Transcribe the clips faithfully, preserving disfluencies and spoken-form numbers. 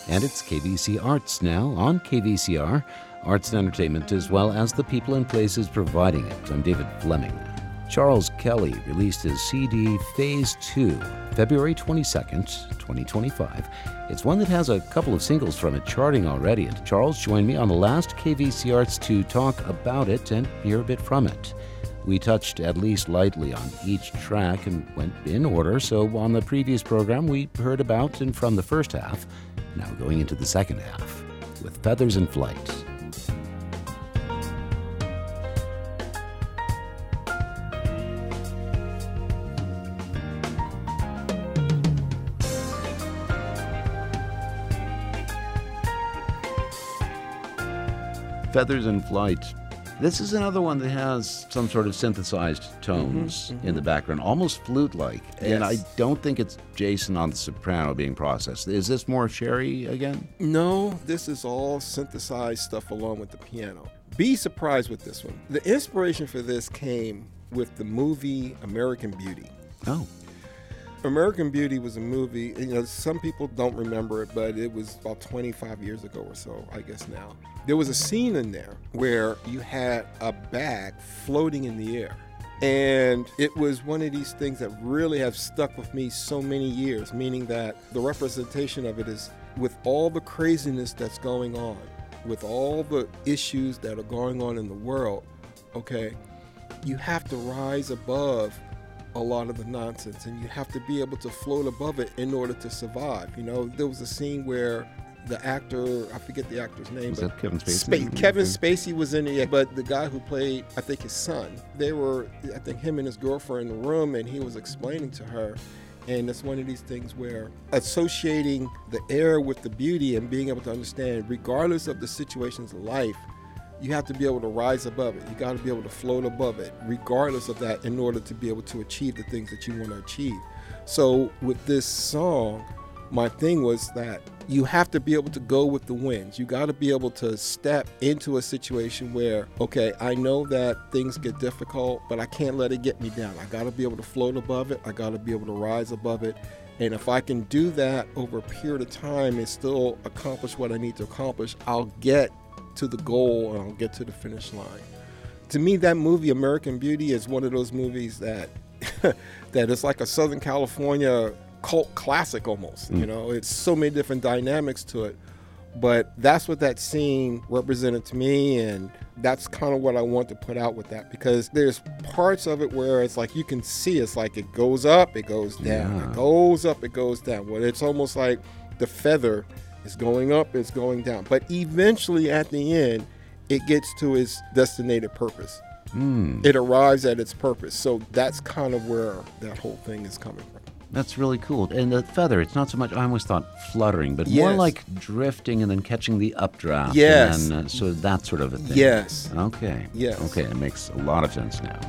And it's K V C Arts now on K V C R, arts and entertainment as well as the people and places providing it. I'm David Fleming. Charles Kelly released his C D Phase two, February twenty-second, twenty twenty-five. It's one that has a couple of singles from it charting already, and Charles joined me on the last K V C Arts to talk about it and hear a bit from it. We touched at least lightly on each track and went in order, so on the previous program we heard about and from the first half, now going into the second half, with Feathers in Flight. Feathers in Flight. This is another one that has some sort of synthesized tones mm-hmm, mm-hmm. in the background, almost flute-like. Yes. And I don't think it's Jason on the soprano being processed. Is this more Sherry again? No, this is all synthesized stuff along with the piano. Be surprised with this one. The inspiration for this came with the movie American Beauty. Oh. American Beauty was a movie, you know, some people don't remember it, but it was about twenty-five years ago or so, I guess now. There was a scene in there where you had a bag floating in the air. And it was one of these things that really have stuck with me so many years, meaning that the representation of it is with all the craziness that's going on, with all the issues that are going on in the world, okay, you have to rise above a lot of the nonsense, and you have to be able to float above it in order to survive. You know, there was a scene where the actor, I forget the actor's name, was but that Kevin Spacey? Spa- Kevin Spacey was in it, but the guy who played, I think, his son, they were, I think, him and his girlfriend in the room, and he was explaining to her. And it's one of these things where associating the air with the beauty and being able to understand, regardless of the situations of life, you have to be able to rise above it. You got to be able to float above it, regardless of that, in order to be able to achieve the things that you want to achieve. So with this song, my thing was that you have to be able to go with the winds. You got to be able to step into a situation where, okay, I know that things get difficult, but I can't let it get me down. I got to be able to float above it. I got to be able to rise above it. And if I can do that over a period of time and still accomplish what I need to accomplish, I'll get to the goal and I'll get to the finish line. To me, that movie, American Beauty, is one of those movies that that is like a Southern California cult classic almost. Mm. You know, it's so many different dynamics to it. But that's what that scene represented to me, and that's kind of what I want to put out with that, because there's parts of it where it's like you can see it's like it goes up, it goes down, yeah. It goes up, it goes down. Well, it's almost like the feather is going up, it's going down. But eventually at the end, it gets to its destinated purpose. Mm. It arrives at its purpose. So that's kind of where that whole thing is coming from. That's really cool. And the feather, it's not so much, I almost thought fluttering, but yes. more like drifting and then catching the updraft. Yes. And then, uh, so that sort of a thing. Yes. Okay. Yes. Okay, it makes a lot of sense now.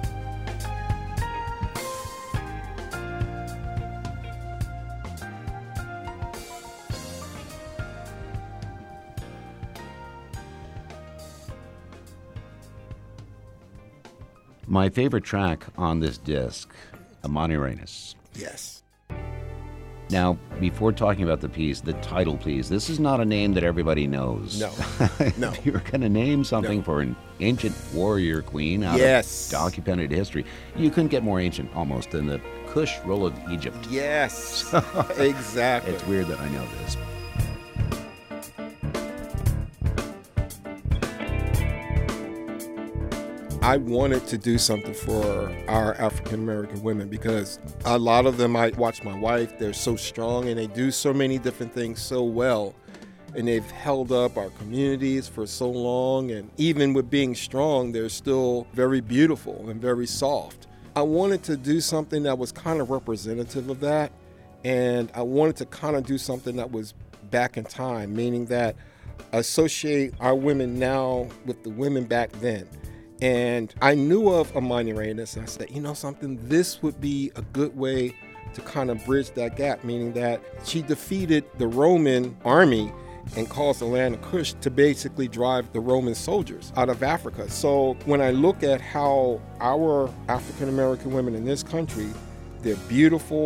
My favorite track on this disc, Amani Reyes. Yes. Now, before talking about the piece, the title, please. This is not a name that everybody knows. No, no. If you were going to name something no. for an ancient warrior queen out yes. of documented history, you couldn't get more ancient almost than the Kush roll of Egypt. Yes, exactly. It's weird that I know this. I wanted to do something for our African American women, because a lot of them, I watch my wife, they're so strong and they do so many different things so well, and they've held up our communities for so long, and even with being strong, they're still very beautiful and very soft. I wanted to do something that was kind of representative of that, and I wanted to kind of do something that was back in time, meaning that associate our women now with the women back then. And I knew of Amani Reyes, and I said, you know something, this would be a good way to kind of bridge that gap, meaning that she defeated the Roman army and caused the land of Kush to basically drive the Roman soldiers out of Africa. So when I look at how our African American women in this country, they're beautiful,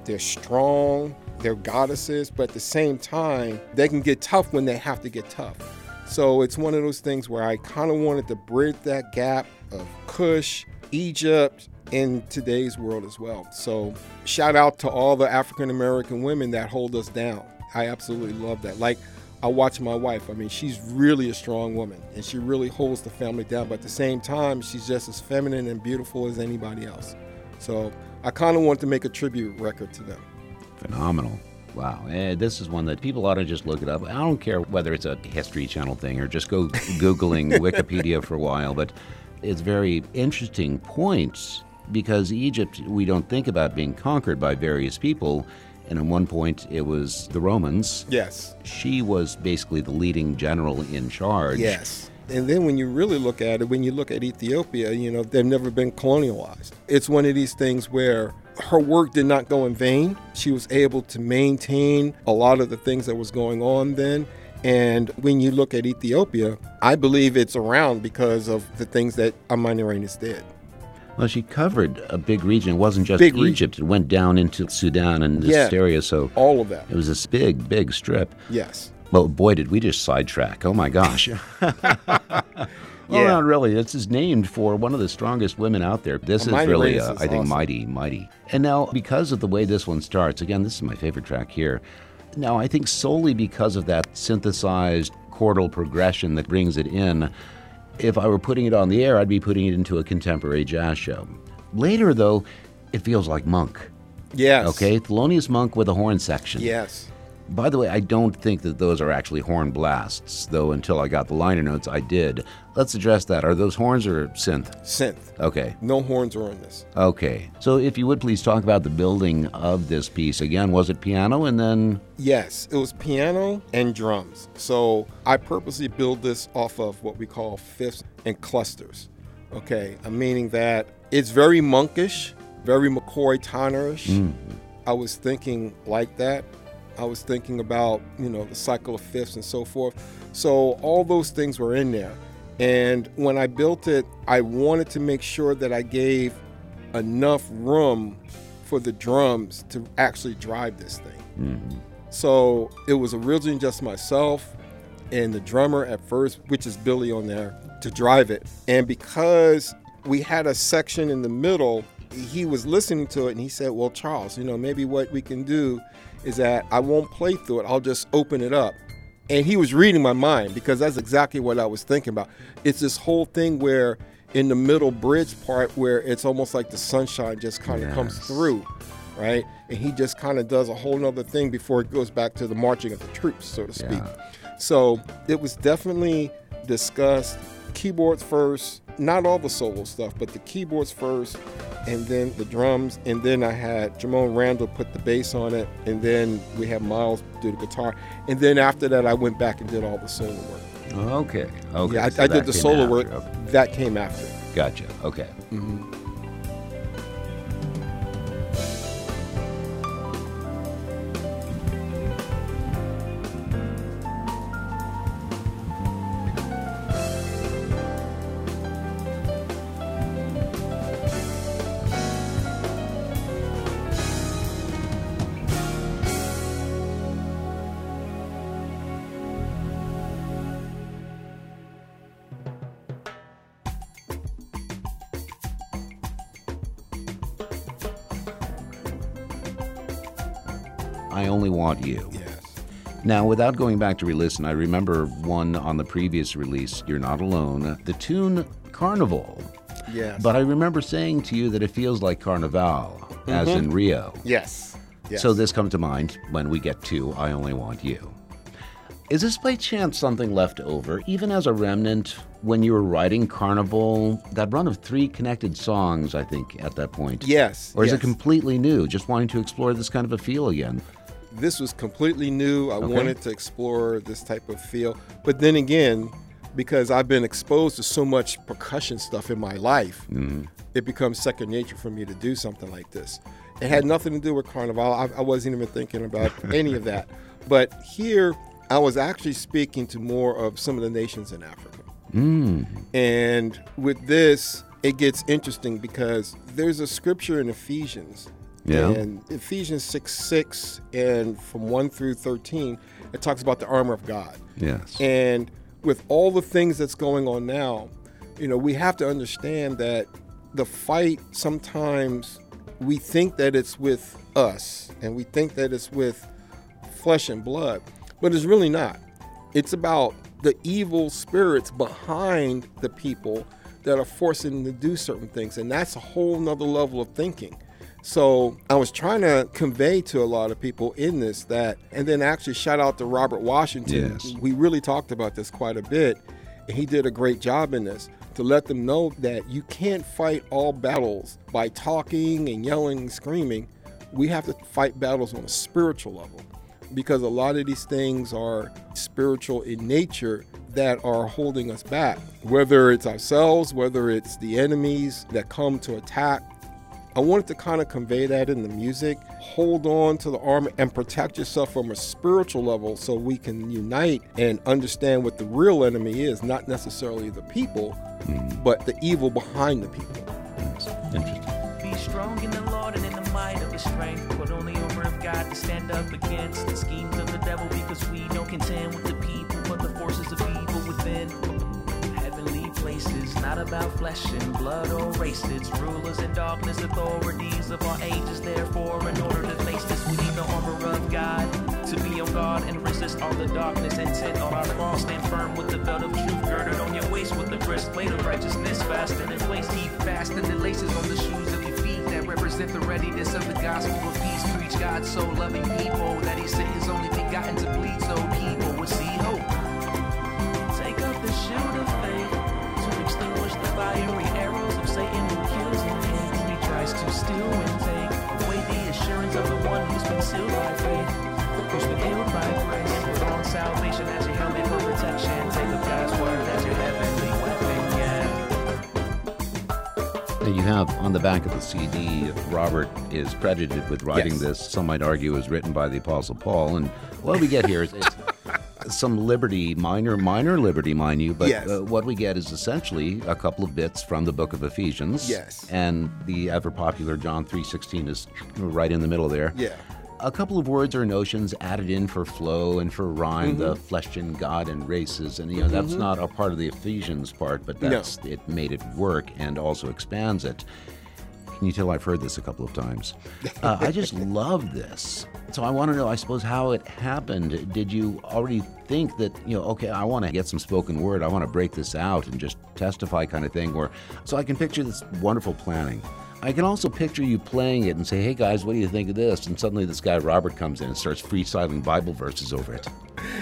they're strong, they're goddesses, but at the same time, they can get tough when they have to get tough. So it's one of those things where I kind of wanted to bridge that gap of Kush, Egypt, in today's world as well. So shout out to all the African American women that hold us down. I absolutely love that. Like, I watch my wife. I mean, she's really a strong woman, and she really holds the family down. But at the same time, she's just as feminine and beautiful as anybody else. So I kind of want to make a tribute record to them. Phenomenal. Wow. Eh, this is one that people ought to just look it up. I don't care whether it's a History Channel thing or just go Googling Wikipedia for a while, but it's very interesting points because Egypt, we don't think about being conquered by various people. And at one point, it was the Romans. Yes. She was basically the leading general in charge. Yes. And then when you really look at it, when you look at Ethiopia, you know, they've never been colonialized. It's one of these things where her work did not go in vain. She was able to maintain a lot of the things that was going on then. And when you look at Ethiopia, I believe it's around because of the things that Amani Reines did. Well, she covered a big region. It wasn't just Big Egypt. It went down into Sudan and this Yeah. area. So All of that. it was this big, big strip. Yes. Well, boy, did we just sidetrack. Oh, my gosh. Well, Yeah. not really. This is named for one of the strongest women out there. This is Amani really, Reines uh, is I think, awesome. mighty, mighty. And now, because of the way this one starts, again, this is my favorite track here. Now, I think solely because of that synthesized chordal progression that brings it in, if I were putting it on the air, I'd be putting it into a contemporary jazz show. Later, though, it feels like Monk. Yes. Okay? Thelonious Monk with a horn section. Yes. By the way, I don't think that those are actually horn blasts, though until I got the liner notes, I did. Let's address that. Are those horns or synth? Synth. Okay. No horns are on this. Okay. So if you would please talk about the building of this piece. Again, was it piano and then... Yes, it was piano and drums. So I purposely build this off of what we call fifths and clusters. Okay, I'm meaning that it's very monkish, very McCoy Tyner-ish. Mm. I was thinking like that. I was thinking about, you know, the cycle of fifths and so forth. So all those things were in there. And when I built it, I wanted to make sure that I gave enough room for the drums to actually drive this thing. Mm-hmm. So it was originally just myself and the drummer at first, which is Billy on there, to drive it. And because we had a section in the middle, he was listening to it and he said, well, Charles, you know, maybe what we can do is that I won't play through it. I'll just open it up. And he was reading my mind because that's exactly what I was thinking about. It's this whole thing where in the middle bridge part where it's almost like the sunshine just kind of Yes. comes through, right? And he just kind of does a whole nother thing before it goes back to the marching of the troops, so to speak. Yeah. So it was definitely discussed. Keyboards first, not all the solo stuff, but the keyboards first, and then the drums, and then I had Jamone Randall put the bass on it, and then we had Miles do the guitar, and then after that I went back and did all the solo work. Okay. Okay. Yeah, I, So I that did the came solo after. work. Okay. That came after. Gotcha. Okay. Mm-hmm. I Only Want You. Yes. Now, without going back to re-listen, I remember one on the previous release, You're Not Alone, the tune Carnival. Yes. But I remember saying to you that it feels like Carnival, as Mhm. in Rio. Yes. Yes. So this comes to mind when we get to I Only Want You. Is this by chance something left over, even as a remnant, when you were writing Carnival, that run of three connected songs, I think, at that point? Yes. Or is yes. it completely new, just wanting to explore this kind of a feel again? This was completely new. I Okay. wanted to explore this type of feel. But then again, because I've been exposed to so much percussion stuff in my life, Mhm. it becomes second nature for me to do something like this. It had nothing to do with Carnival. I, I wasn't even thinking about any of that. But here, I was actually speaking to more of some of the nations in Africa. Mm. And with this, it gets interesting because there's a scripture in Ephesians Yeah. And Ephesians six six and from one through thirteen, it talks about the armor of God. Yes. And with all the things that's going on now, you know, we have to understand that the fight, sometimes we think that it's with us and we think that it's with flesh and blood, but it's really not. It's about the evil spirits behind the people that are forcing them to do certain things. And that's a whole nother level of thinking. So I was trying to convey to a lot of people in this that, and then actually shout out to Robert Washington. Yes. We really talked about this quite a bit, and he did a great job in this, to let them know that you can't fight all battles by talking and yelling and screaming. We have to fight battles on a spiritual level, because a lot of these things are spiritual in nature that are holding us back, whether it's ourselves, whether it's the enemies that come to attack. I wanted to kind of convey that in the music. Hold on to the armor and protect yourself from a spiritual level so we can unite and understand what the real enemy is, not necessarily the people, mm. but the evil behind the people. That's interesting. Be strong in the Lord and in the might of his strength. Put on the armor of God to stand up against the schemes of the devil, because we don't contend with the people, but the forces of evil within. Heavenly places, not about flesh and blood or race. It's rulers and darkness, authorities of all ages. Therefore, in order to face this, we need the armor of God to be on guard and resist all the darkness. Intent on our cross, stand firm with the belt of truth girded on your waist, with the breastplate of righteousness fastened in place. Keep fast in the laces on the shoes of your feet that represent the readiness of the gospel of peace. Preach God so loving people that he sent his only begotten to bleed so people would see hope. Take up the shield of faith to extinguish the fiery arrows of Satan who kills and hates. He tries to steal and take away the assurance of the one who's been sealed by faith, who's been healed by grace. Put on salvation as your helmet for protection. Take up God's word as your heavenly weapon, yeah. And you have on the back of the C D, Robert is credited with writing Yes. this. Some might argue is written by the Apostle Paul. And what we get here is it's some liberty, minor, minor liberty, mind you, but Yes. uh, what we get is essentially a couple of bits from the book of Ephesians. Yes. And the ever-popular John three sixteen is right in the middle there. Yeah. A couple of words or notions added in for flow and for rhyme, the flesh and God and races, and you know that's not a part of the Ephesians part, but that's it made it work and also expands it. Can you tell I've heard this a couple of times? Uh, I just love this. So I want to know, I suppose, how it happened. Did you already think that, you know, okay, I want to get some spoken word, I want to break this out and just testify kind of thing? Or so I can picture this wonderful planning. I can also picture you playing it and say, hey guys, what do you think of this? And suddenly this guy Robert comes in and starts freestyling Bible verses over it.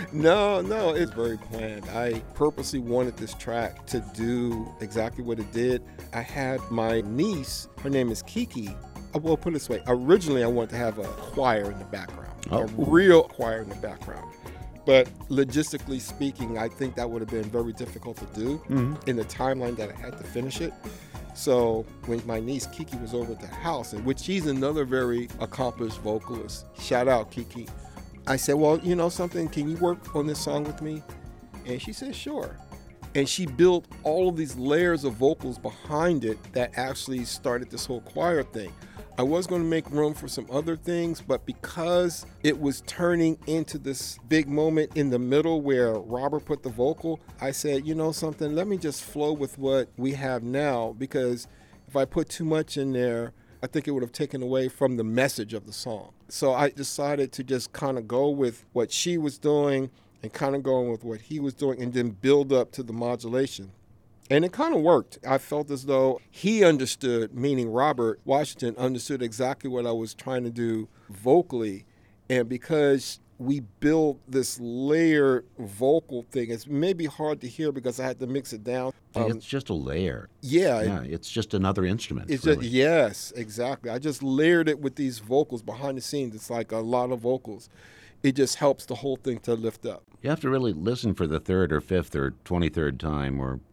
No, no, it's very planned. I purposely wanted this track to do exactly what it did. I had my niece, her name is Kiki. Well, put it this way, originally I wanted to have a choir in the background, Oh. a real choir in the background. But logistically speaking, I think that would have been very difficult to do mm-hmm. in the timeline that I had to finish it. So when my niece Kiki was over at the house, in which she's another very accomplished vocalist, shout out Kiki, I said, well, you know something, can you work on this song with me? And she said, sure. And she built all of these layers of vocals behind it that actually started this whole choir thing. I was going to make room for some other things, but because it was turning into this big moment in the middle where Robert put the vocal, I said, you know something, let me just flow with what we have now, because if I put too much in there, I think it would have taken away from the message of the song. So I decided to just kind of go with what she was doing and kind of going with what he was doing and then build up to the modulation. And it kind of worked. I felt as though he understood, meaning Robert Washington understood exactly what I was trying to do vocally. And because we built this layered vocal thing, it's maybe hard to hear because I had to mix it down. Um, it's just a layer. Yeah. Yeah, it's just another instrument. It's really. just, yes, exactly. I just layered it with these vocals behind the scenes. It's like a lot of vocals. It just helps the whole thing to lift up. You have to really listen for the third or fifth or twenty-third time or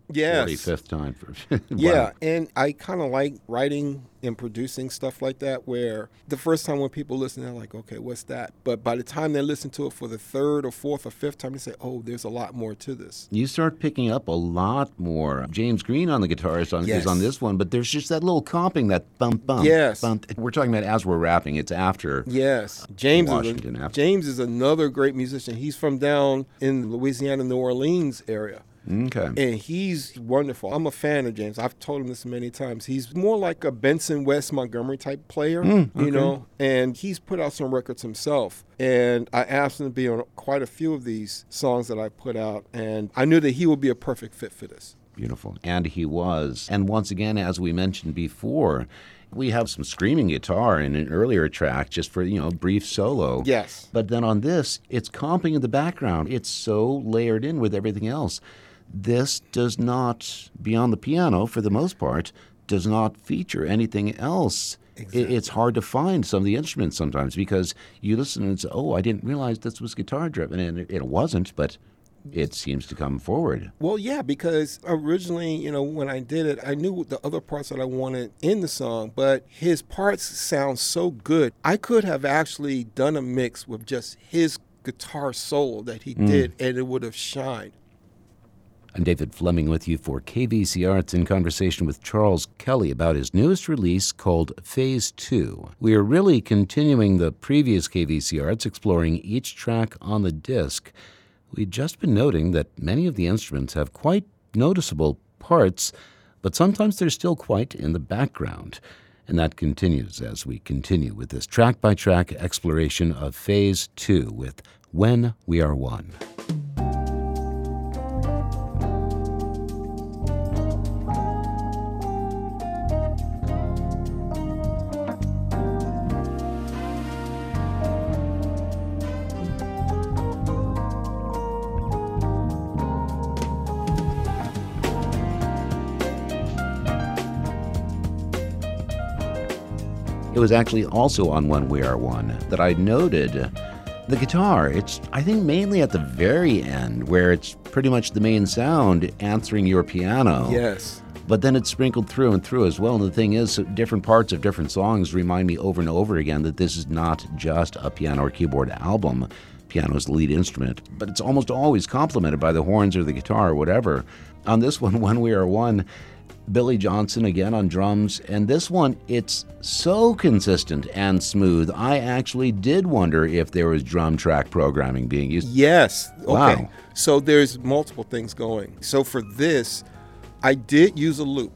Yes. forty-fifth time. For, wow. Yeah, and I kind of like writing and producing stuff like that where the first time when people listen, they're like, okay, what's that? But by the time they listen to it for the third or fourth or fifth time, they say, oh, there's a lot more to this. You start picking up a lot more. James Green on the guitar is on, Yes. is on this one, but there's just that little comping, that bump, bump, Yes. bump. We're talking about as we're rapping. It's after. Yes. James is, Washington a, after. James is another great musician. He's from down in Louisiana, New Orleans area. Okay. And he's wonderful. I'm a fan of James. I've told him this many times. He's more like a Benson West Montgomery type player, Mm, okay. you know, and he's put out some records himself. And I asked him to be on quite a few of these songs that I put out. And I knew that he would be a perfect fit for this. Beautiful. And he was. And once again, as we mentioned before, we have some screaming guitar in an earlier track just for, you know, brief solo. Yes. But then on this, it's comping in the background. It's so layered in with everything else. This does not, beyond the piano for the most part, does not feature anything else. Exactly. It, it's hard to find some of the instruments sometimes because you listen and say, oh, I didn't realize this was guitar driven. And it, it wasn't, but it seems to come forward. Well, yeah, because originally, you know, when I did it, I knew the other parts that I wanted in the song, but his parts sound so good. I could have actually done a mix with just his guitar solo that he Mm. did, and it would have shined. I'm David Fleming with you for K V C Arts in conversation with Charles Kelly about his newest release called Phase two. We are really continuing the previous K V C Arts, exploring each track on the disc. We'd just been noting that many of the instruments have quite noticeable parts, but sometimes they're still quite in the background. And that continues as we continue with this track-by-track exploration of Phase two with When We Are One. It was actually also on When We Are One that I noted the guitar. It's, I think, mainly at the very end where it's pretty much the main sound answering your piano. Yes. But then it's sprinkled through and through as well. And the thing is, different parts of different songs remind me over and over again that this is not just a piano or keyboard album. Piano is the lead instrument, but it's almost always complemented by the horns or the guitar or whatever. On this one, When We Are One, Billy Johnson again on drums, and this one, it's so consistent and smooth. I actually did wonder if there was drum track programming being used. Yes. Okay. Wow. So there's multiple things going. So for this, I did use a loop.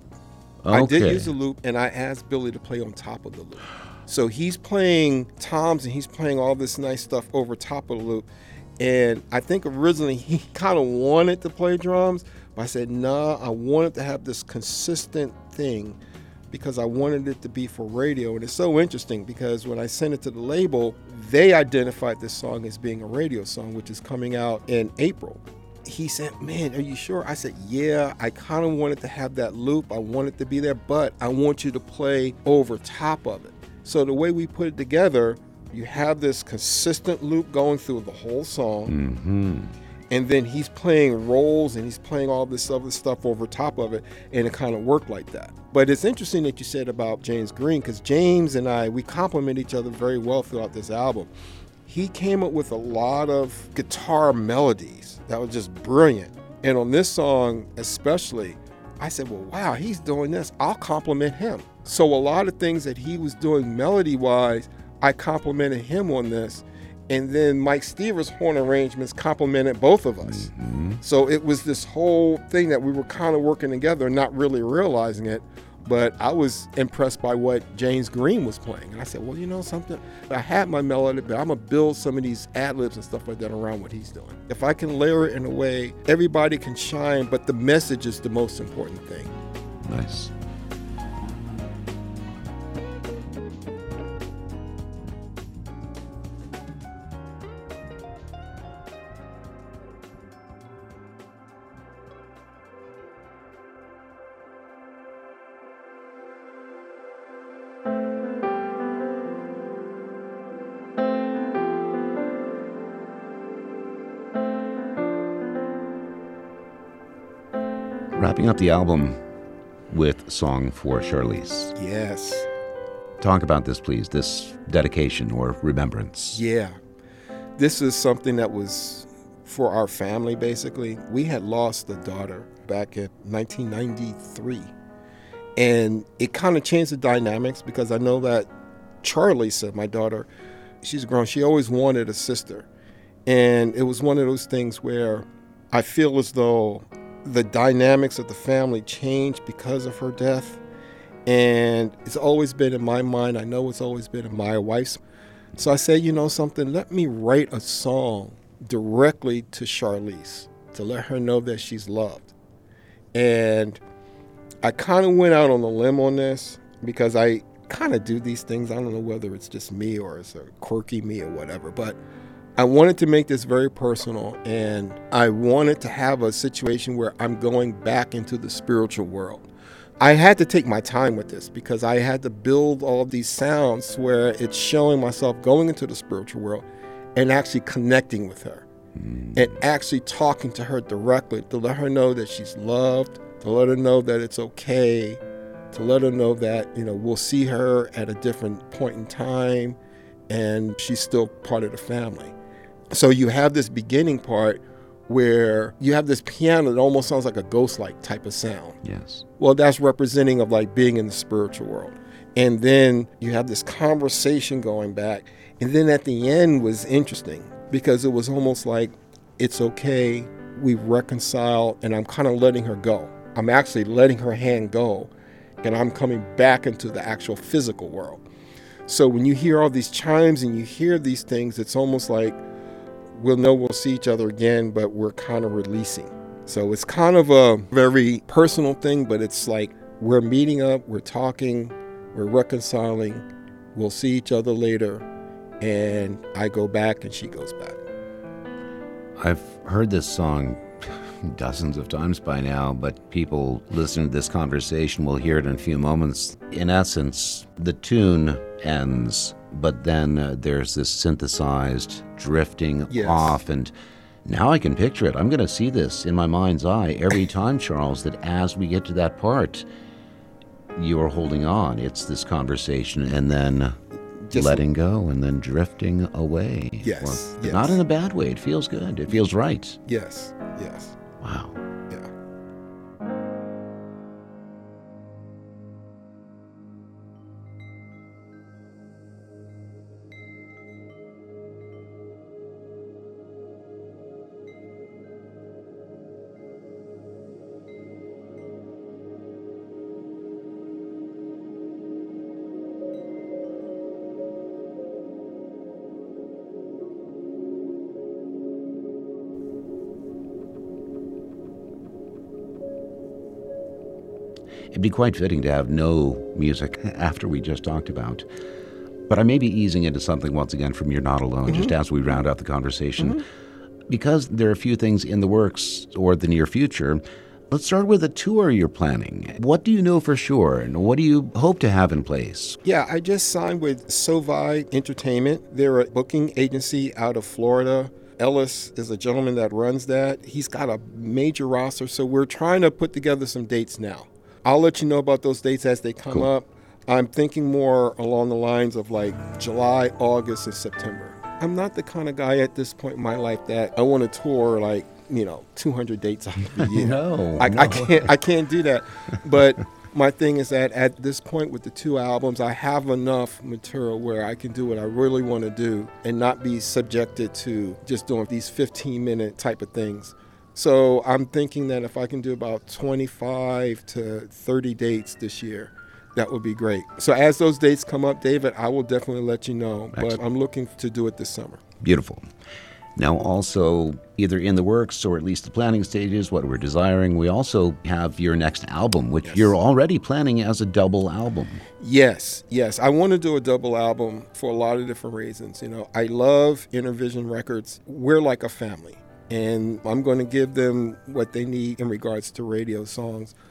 I did Okay. use a loop, and I asked Billy to play on top of the loop. So he's playing toms and he's playing all this nice stuff over top of the loop. And I think originally he kind of wanted to play drums, but I said, nah, I wanted to have this consistent thing because I wanted it to be for radio. And it's so interesting because when I sent it to the label, they identified this song as being a radio song, which is coming out in April. He said, man, are you sure? I said, yeah, I kind of wanted to have that loop. I want it to be there, but I want you to play over top of it. So the way we put it together, you have this consistent loop going through the whole song. Mm-hmm. And then he's playing rolls and he's playing all this other stuff over top of it. And it kind of worked like that. But it's interesting that you said about James Green, because James and I, we complement each other very well throughout this album. He came up with a lot of guitar melodies that was just brilliant. And on this song especially, I said, well, wow, he's doing this. I'll compliment him. So a lot of things that he was doing melody-wise, I complimented him on this. And then Mike Stevers' horn arrangements complimented both of us. Mm-hmm. So it was this whole thing that we were kind of working together, not really realizing it. But I was impressed by what James Green was playing. And I said, well, you know something? I had my melody, but I'm going to build some of these ad-libs and stuff like that around what he's doing. If I can layer it in a way, everybody can shine, but the message is the most important thing. Nice. Wrapping up the album with Song for Charlize. Yes. Talk about this, please, this dedication or remembrance. Yeah. This is something that was for our family, basically. We had lost a daughter back in nineteen ninety-three. And it kind of changed the dynamics because I know that Charlie said, my daughter, she's grown, she always wanted a sister. And it was one of those things where I feel as though the dynamics of the family changed because of her death. And it's always been in my mind. I know it's always been in my wife's. So I said, you know something, let me write a song directly to Charlize to let her know that she's loved. And I kind of went out on a limb on this because I kind of do these things. I don't know whether it's just me or it's a quirky me or whatever, but I wanted to make this very personal, and I wanted to have a situation where I'm going back into the spiritual world. I had to take my time with this because I had to build all these sounds where it's showing myself going into the spiritual world and actually connecting with her mm. and actually talking to her directly to let her know that she's loved, to let her know that it's okay, to let her know that, you know, we'll see her at a different point in time and she's still part of the family. So you have this beginning part where you have this piano that almost sounds like a ghost-like type of sound. Yes. Well, that's representing of like being in the spiritual world. And then you have this conversation going back. And then at the end was interesting because it was almost like, it's okay, we reconcile, and I'm kind of letting her go. I'm actually letting her hand go, and I'm coming back into the actual physical world. So when you hear all these chimes and you hear these things, it's almost like, we'll know we'll see each other again, but we're kind of releasing. So it's kind of a very personal thing, but it's like we're meeting up, we're talking, we're reconciling, we'll see each other later, and I go back and she goes back. I've heard this song dozens of times by now, but people listening to this conversation will hear it in a few moments. In essence, the tune ends, but then uh, there's this synthesized drifting yes. off, and now I can picture it. I'm going to see this in my mind's eye every time, Charles, that as we get to that part, you are holding on. It's this conversation, and then just letting go, and then drifting away. Yes, or, yes. Not in a bad way. It feels good. It feels right. Yes, yes. Wow. Yeah. It'd be quite fitting to have no music after we just talked about. But I may be easing into something once again from You're Not Alone, mm-hmm. just as we round out the conversation. Mm-hmm. Because there are a few things in the works or the near future, let's start with a tour you're planning. What do you know for sure, and what do you hope to have in place? Yeah, I just signed with Sovi Entertainment. They're a booking agency out of Florida. Ellis is a gentleman that runs that. He's got a major roster, so we're trying to put together some dates now. I'll let you know about those dates as they come cool. up. I'm thinking more along the lines of like July, August, and September. I'm not the kind of guy at this point in my life that I want to tour like, you know, two hundred dates out of the year. no, I, no. I can't. I can't do that. But my thing is that at this point with the two albums, I have enough material where I can do what I really want to do and not be subjected to just doing these fifteen minute type of things. So I'm thinking that if I can do about twenty-five to thirty dates this year, that would be great. So as those dates come up, David, I will definitely let you know. Excellent. But I'm looking to do it this summer. Beautiful. Now also, either in the works or at least the planning stages, what we're desiring, we also have your next album, which yes. you're already planning as a double album. Yes, yes. I want to do a double album for a lot of different reasons. You know, I love Intervision Records. We're like a family. And I'm going to give them what they need in regards to radio songs.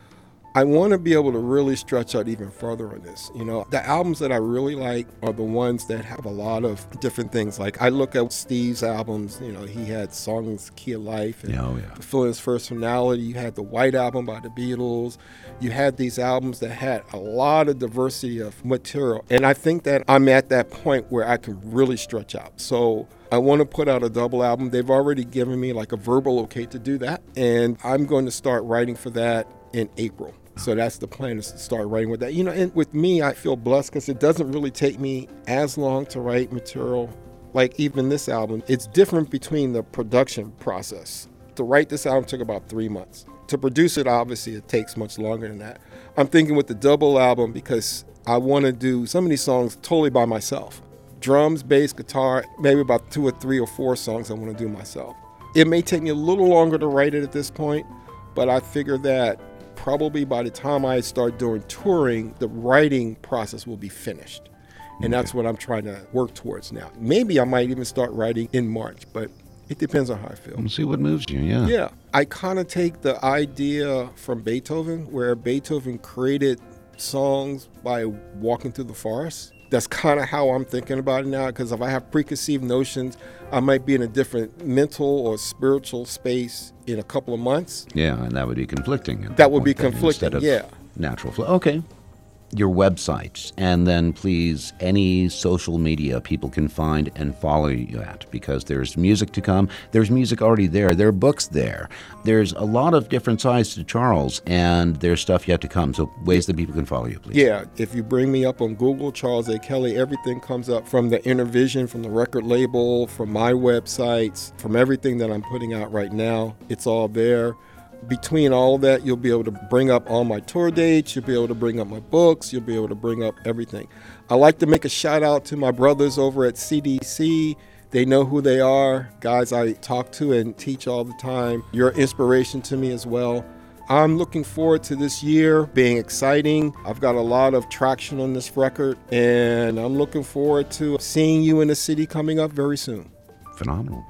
I want to be able to really stretch out even further on this. You know, the albums that I really like are the ones that have a lot of different things. Like I look at Steve's albums, you know, he had songs Key of Life and Oh, yeah. Fulfilling His First Finality. You had the White Album by the Beatles. You had these albums that had a lot of diversity of material. And I think that I'm at that point where I can really stretch out. So I want to put out a double album. They've already given me like a verbal okay to do that. And I'm going to start writing for that in April. So that's the plan, is to start writing with that. You know, and with me, I feel blessed because it doesn't really take me as long to write material. Like even this album, it's different between the production process. To write this album took about three months. To produce it, obviously, it takes much longer than that. I'm thinking with the double album because I want to do some of these songs totally by myself. Drums, bass, guitar, maybe about two or three or four songs I want to do myself. It may take me a little longer to write it at this point, but I figure that probably by the time I start doing touring, the writing process will be finished. And okay. That's what I'm trying to work towards now. Maybe I might even start writing in March, but it depends on how I feel. We'll see what moves you, yeah. Yeah. I kind of take the idea from Beethoven, where Beethoven created songs by walking through the forest. That's kind of how I'm thinking about it now, because if I have preconceived notions, I might be in a different mental or spiritual space in a couple of months. Yeah, and that would be conflicting. That, that would be conflicting, of yeah. Natural flow. Okay. Your website, and then please any social media people can find and follow you at, because there's music to come. There's music already there. There are books there. There's a lot of different sides to Charles, and there's stuff yet to come. So ways that people can follow you, please. Yeah, if you bring me up on Google, Charles A. Kelly, everything comes up from the Intervision, from the record label, from my websites, from everything that I'm putting out right now. It's all there. Between all of that, you'll be able to bring up all my tour dates, you'll be able to bring up my books, you'll be able to bring up everything. I like to make a shout out to my brothers over at C D C. They know who they are, guys I talk to and teach all the time. You're an inspiration to me as well. I'm looking forward to this year being exciting. I've got a lot of traction on this record, and I'm looking forward to seeing you in the city coming up very soon. Phenomenal.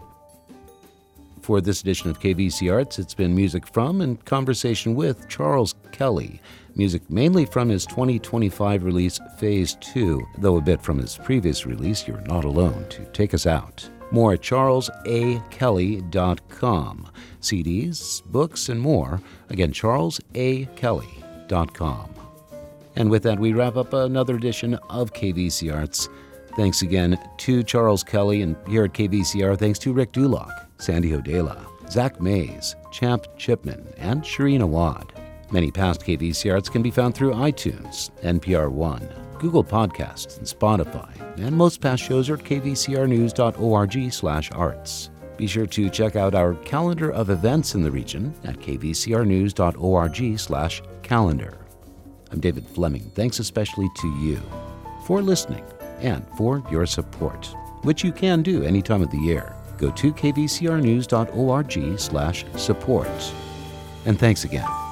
For this edition of K V C Arts, it's been music from and conversation with Charles Kelly. Music mainly from his twenty twenty-five release, Phase two, though a bit from his previous release, You're Not Alone, to take us out. More at charles a kelly dot com. C Ds, books, and more. Again, charles a kelly dot com. And with that, we wrap up another edition of K V C Arts. Thanks again to Charles Kelly, and here at K V C R, thanks to Rick Dulock, Sandy Hodela, Zach Mays, Champ Chipman, and Shireen Awad. Many past K V C Arts can be found through iTunes, N P R One, Google Podcasts, and Spotify. And most past shows are at k v c r news dot org slash arts. Be sure to check out our calendar of events in the region at k v c r news dot org slash calendar. I'm David Fleming. Thanks especially to you for listening and for your support, which you can do any time of the year. Go to k v c r news dot org slash support. And thanks again.